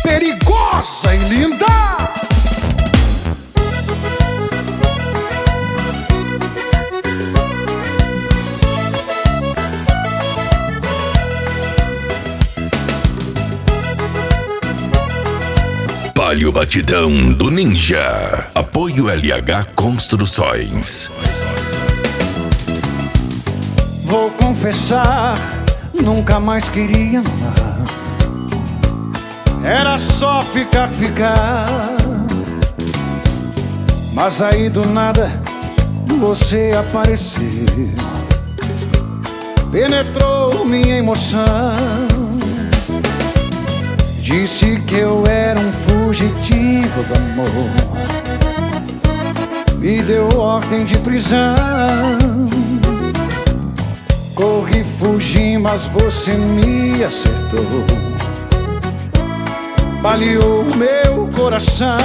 perigosa e linda. Palio Batidão do Ninja. Apoio LH Construções. Vou confessar, nunca mais queria amar. Era só ficar. Mas aí do nada você apareceu, penetrou minha emoção. Disse que eu era um fugitivo do amor, me deu ordem de prisão. Corri, fugi, mas você me acertou, baleou meu coração.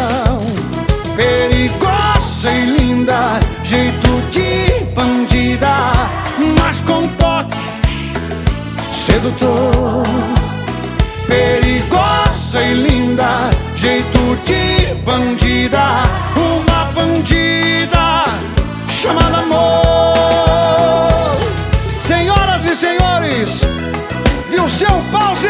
Perigosa e linda, jeito de bandida, mas com toque sedutor. Perigosa e linda, jeito de bandida, uma bandida chamada amor. Senhoras e senhores, viu seu pause?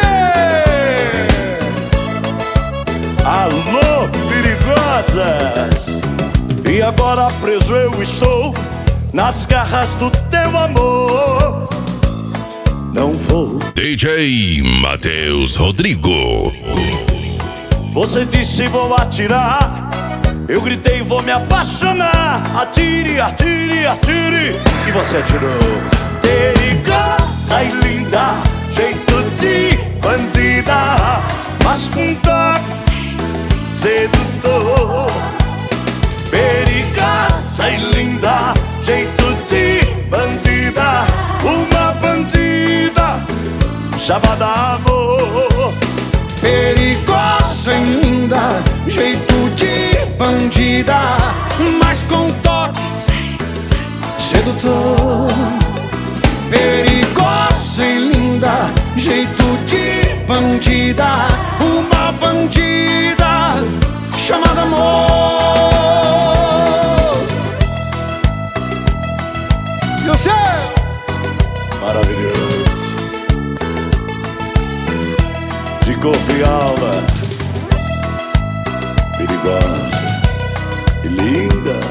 Alô, perigosas! E agora preso eu estou nas garras do teu amor. Não vou. DJ Matheus Rodrigo. Você disse vou atirar, eu gritei vou me apaixonar. Atire, atire, atire, e você atirou. Perigosa e linda, jeito de bandida, mas com toque sedutor. Perigosa e linda, jeito de bandida, uma bandida chamada amor. Perigosa e linda, jeito de bandida, mas com toque sedutor. Perigosa e linda, jeito de bandida, uma bandida chamada amor. E você? Maravilhoso, de corpo e alma, perigosa e linda.